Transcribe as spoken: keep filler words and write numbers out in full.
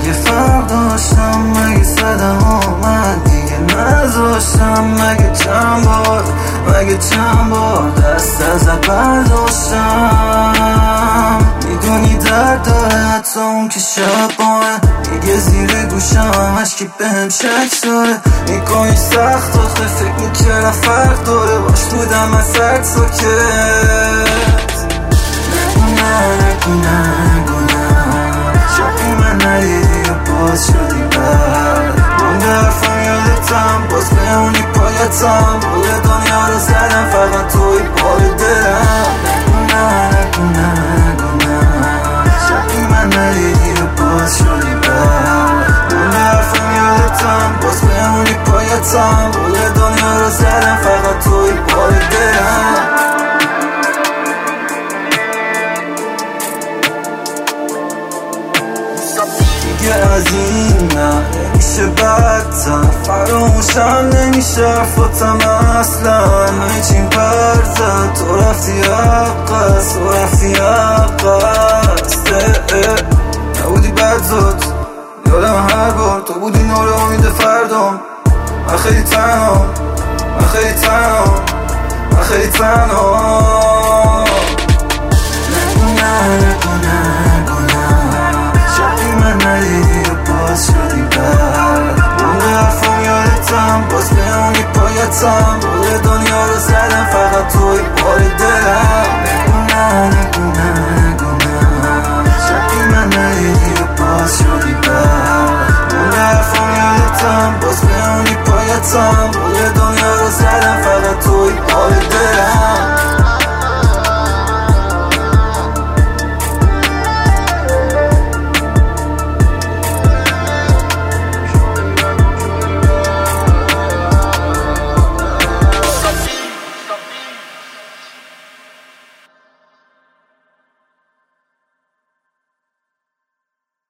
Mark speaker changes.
Speaker 1: اگه فرق داشتم مگه زدم اومد دیگه نذاشتم، مگه چند بار مگه چند بار دست ازت برداشتم. میدونی درد داره حتی اون که شب با من میگه زیر گوشم عشقی بهم شک داره. میکنی سخت آخه فکر میکردم فرق داره، باش بودم از سرد ساکت. نگونه نگونه نگونه شبی من ندیدی و باز شدی بد. من درفم یادتم باز بهونی پایتم، بول دنیا رو زدم فقط توی بال دلم. نگونه نگونه نگونه شبی من ندیدی و باز شدی بد. من درفم یادتم باز بهونی پایتم، بول دنیا رو زدم فقط توی بال دلم. دیگه از این نه نمیشه بدتر، فراموشم نمیشه حرفاتم اصلا. همه چیم برزد تو رفتی عقص تو رفتی عقص. نبودی بد زد یادم هر بار تو بودی نور امید فردام. من خیلی تنها من خیلی تنها من خیلی تنها. نگونه نگونه نگونه شبی من ندیدی و باز شدی بد. من حرفم یادتم باز بهونی پایتم،